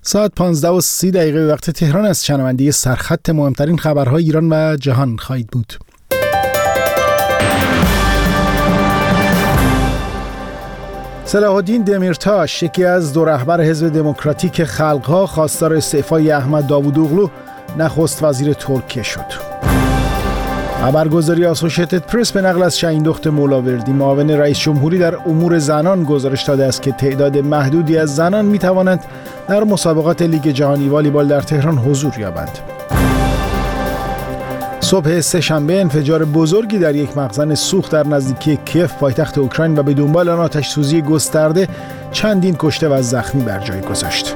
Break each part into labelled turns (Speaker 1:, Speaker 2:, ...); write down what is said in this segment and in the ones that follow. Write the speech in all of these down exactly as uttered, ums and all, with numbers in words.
Speaker 1: ساعت پانزده و سی دقیقه وقت تهران است. شنونده سرخط مهمترین خبرهای ایران و جهان خواهید بود. صلاح الدین دمیرتاش، یکی از دو رهبر حزب دموکراتیک خلق‌ها، خواستار استعفای احمد داوودوغلو نخست وزیر ترکیه شد. خبرگزاری آسوشیتد پرس به نقل از شاهین دخت مولاوردی، معاون رئیس جمهوری در امور زنان، گزارش داده است که تعداد محدودی از زنان می توانند در مسابقات لیگ جهانی والیبال در تهران حضور یابند. صبح سه‌شنبه انفجار بزرگی در یک مخزن سوخت در نزدیکی کیف پایتخت اوکراین و به دنبال آن آتش‌سوزی گسترده چندین کشته و زخمی بر جای گذاشت.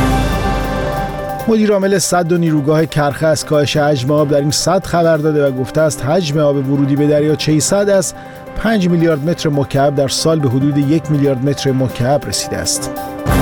Speaker 1: مدیر عامل سد و نیروگاه کرخه از کاهش حجم آب در این سد خبر داده و گفته است حجم آب ورودی به دریاچه سد از پنج میلیارد متر مکعب در سال به حدود یک میلیارد متر مکعب رسیده است.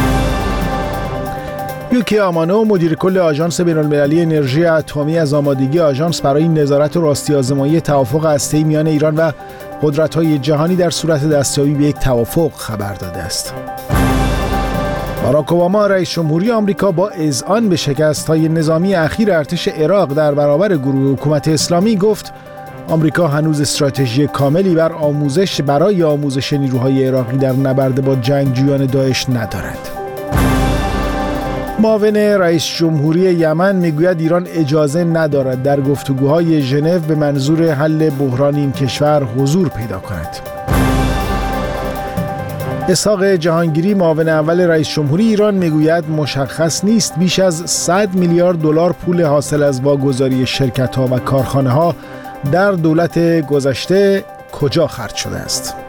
Speaker 1: یوکی آمانو، مدیر کل آژانس بین‌المللی انرژی اتمی، از آمادگی آژانس برای نظارت و راستی آزمایی توافق هسته‌ای میان ایران و قدرت‌های جهانی در صورت دستیابی به یک توافق خبر داده است. باراک اوباما، رئیس جمهوری آمریکا، با اذعان به شکست‌های نظامی اخیر ارتش عراق در برابر گروه حکومت اسلامی گفت آمریکا هنوز استراتژی کاملی بر آموزش برای آموزش نیروهای عراقی در نبرد با جنگجویان داعش ندارد. معاون رئیس جمهوری یمن میگوید ایران اجازه ندارد در گفتگوهای ژنو به منظور حل بحران این کشور حضور پیدا کند. اسحاق جهانگیری، معاون اول رئیس جمهوری ایران، میگوید مشخص نیست بیش از صد میلیارد دلار پول حاصل از واگذاری شرکت‌ها و کارخانه‌ها در دولت گذشته کجا خرج شده است.